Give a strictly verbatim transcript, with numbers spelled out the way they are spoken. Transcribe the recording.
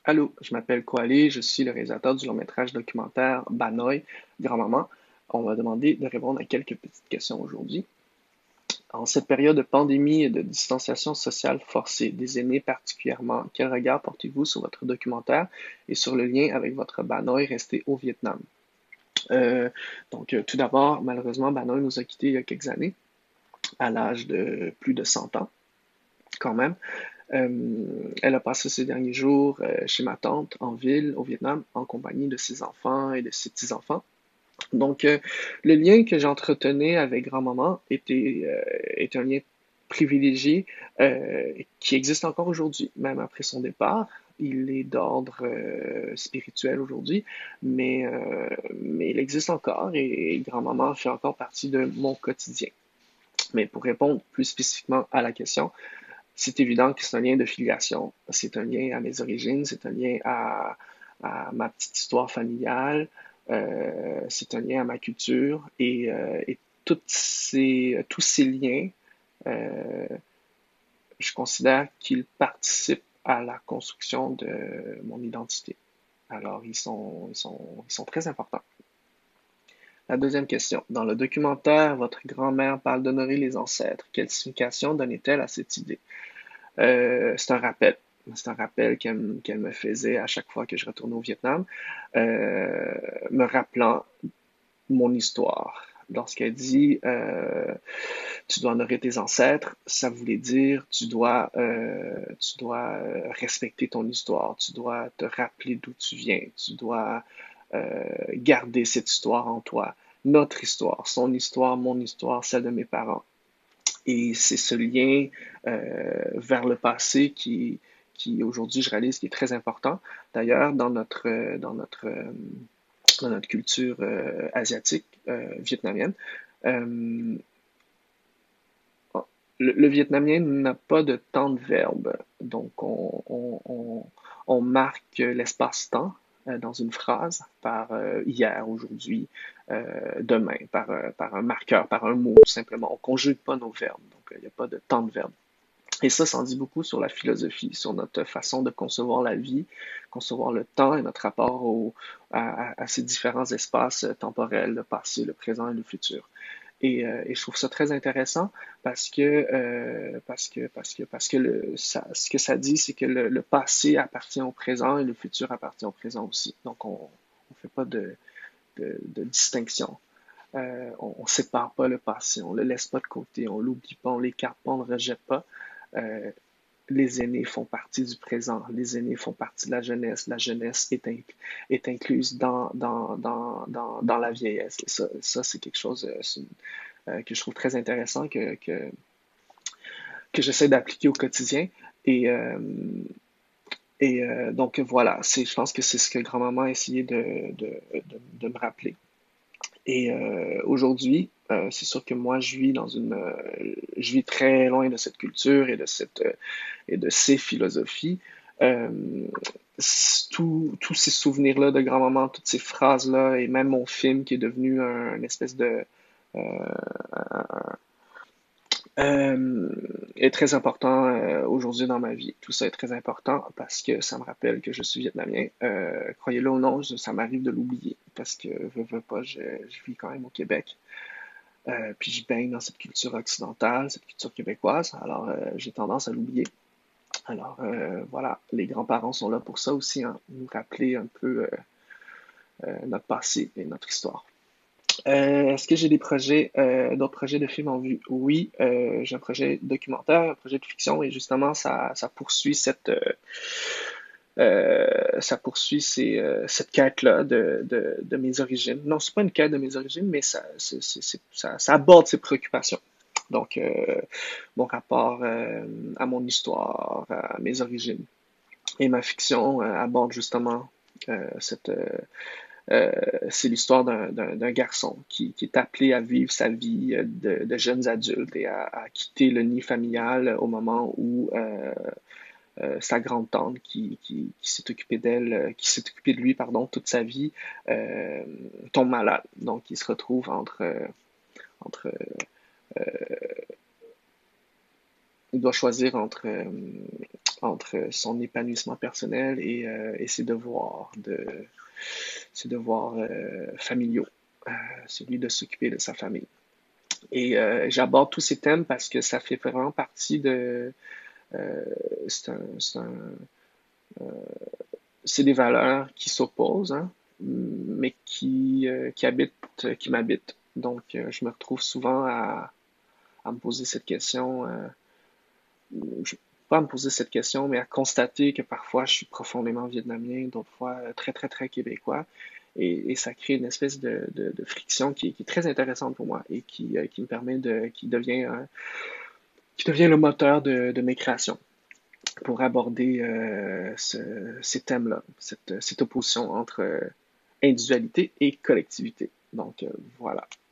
Allô, je m'appelle Koalé, je suis le réalisateur du long-métrage documentaire Banoï, Grand-maman. On m'a demandé de répondre à quelques petites questions aujourd'hui. En cette période de pandémie et de distanciation sociale forcée, des aînés particulièrement, quel regard portez-vous sur votre documentaire et sur le lien avec votre Banoï resté au Vietnam? Euh, donc, euh, tout d'abord, malheureusement, Banoï nous a quittés il y a quelques années, à l'âge de plus de cent ans, quand même. Euh, elle a passé ses derniers jours euh, chez ma tante en ville, au Vietnam, en compagnie de ses enfants et de ses petits-enfants. Donc, euh, le lien que j'entretenais avec grand-maman était, euh, est un lien privilégié euh, qui existe encore aujourd'hui, même après son départ. Il est d'ordre euh, spirituel aujourd'hui, mais, euh, mais il existe encore et, et grand-maman fait encore partie de mon quotidien. Mais pour répondre plus spécifiquement à la question, c'est évident que c'est un lien de filiation. C'est un lien à mes origines, c'est un lien à, à ma petite histoire familiale, euh, c'est un lien à ma culture et, euh, et toutes ces, tous ces liens, euh, je considère qu'ils participent à la construction de mon identité. Alors, ils sont, ils sont, ils sont très importants. La deuxième question. Dans le documentaire, votre grand-mère parle d'honorer les ancêtres. Quelle signification donnait-elle à cette idée? Euh, c'est un rappel. C'est un rappel qu'elle qu'elle me faisait à chaque fois que je retournais au Vietnam, euh, me rappelant mon histoire. Lorsqu'elle dit euh, tu dois honorer tes ancêtres, ça voulait dire tu dois, euh, tu dois respecter ton histoire, tu dois te rappeler d'où tu viens, tu dois euh, garder cette histoire en toi, notre histoire, son histoire, mon histoire, celle de mes parents. Et c'est ce lien euh, vers le passé qui, qui aujourd'hui, je réalise, qui est très important. D'ailleurs, dans notre, dans notre, dans notre culture euh, asiatique, euh, vietnamienne, euh, le, le vietnamien n'a pas de temps de verbe. Donc, on, on, on, on marque l'espace-temps euh, dans une phrase par euh, hier, aujourd'hui, euh, demain, par, euh, par un marqueur, par un mot, tout simplement. On conjugue pas nos verbes. Donc, il n'y a pas de temps de verbe. Et ça, ça en dit beaucoup sur la philosophie, sur notre façon de concevoir la vie, concevoir le temps et notre rapport au, à, à, ces différents espaces temporels, le passé, le présent et le futur. Et, euh, et je trouve ça très intéressant parce que euh, parce que parce que parce que le, ça, ce que ça dit, c'est que le, le passé appartient au présent et le futur appartient au présent aussi. Donc on on fait pas de, de, de distinction. Euh, on, on sépare pas le passé, on le laisse pas de côté, on l'oublie pas, on l'écarte pas, on le rejette pas. Euh, les aînés font partie du présent, les aînés font partie de la jeunesse, la jeunesse est, inc est incluse dans, dans, dans, dans, dans la vieillesse. Et ça, ça c'est quelque chose euh, que je trouve très intéressant, que, que, que j'essaie d'appliquer au quotidien. Et, euh, et euh, donc voilà, je pense que c'est ce que grand-maman a essayé de, de, de, de me rappeler. Et euh, aujourd'hui, euh, c'est sûr que moi, je vis dans une, euh, je vis très loin de cette culture et de cette euh, et de ces philosophies. Euh, tous tous ces souvenirs-là de grand-maman, toutes ces phrases-là, et même mon film qui est devenu un, une espèce de euh, euh, est très important euh, aujourd'hui dans ma vie. Tout ça est très important parce que ça me rappelle que je suis vietnamien. Euh, croyez-le ou non, je, ça m'arrive de l'oublier parce que veux, veux pas, je, je vis quand même au Québec. Euh, puis je baigne dans cette culture occidentale, cette culture québécoise. Alors euh, j'ai tendance à l'oublier. Alors euh, voilà, les grands-parents sont là pour ça aussi, hein, nous rappeler un peu euh, euh, notre passé et notre histoire. Euh, est-ce que j'ai des projets, euh, d'autres projets de films en vue? Oui, euh, j'ai un projet documentaire, un projet de fiction, et justement, ça, ça poursuit cette, euh, euh, ça poursuit ces, euh, cette quête-là de, de, de mes origines. Non, c'est pas une quête de mes origines, mais ça, c'est, c'est, c'est, ça, ça aborde ces préoccupations. Donc, euh, mon rapport euh, à mon histoire, à mes origines. Et ma fiction euh, aborde justement euh, cette, euh, euh, c'est l'histoire d'un, d'un, d'un garçon qui, qui est appelé à vivre sa vie de, de jeunes adultes et à, à quitter le nid familial au moment où euh, euh, sa grande tante qui, qui, qui s'est occupée d'elle, qui s'est occupée de lui, pardon, toute sa vie, euh, tombe malade. Donc, il se retrouve entre, euh, entre, euh, il doit choisir entre euh, entre son épanouissement personnel et, euh, et ses devoirs de ses devoirs euh, familiaux, euh, celui de s'occuper de sa famille. Et euh, j'aborde tous ces thèmes parce que ça fait vraiment partie de euh, c'est un, c'est un, c'est des valeurs qui s'opposent, hein, mais qui, euh, qui habitent, qui m'habitent. Donc, euh, je me retrouve souvent à, à me poser cette question, euh, je, pas à me poser cette question, mais à constater que parfois je suis profondément vietnamien, d'autres fois euh, très, très, très québécois. Et, et ça crée une espèce de, de, de friction qui, qui est très intéressante pour moi et qui, euh, qui me permet de, qui devient, euh, qui devient le moteur de, de mes créations pour aborder euh, ce, ces thèmes-là, cette, cette opposition entre euh, individualité et collectivité. Donc, euh, voilà.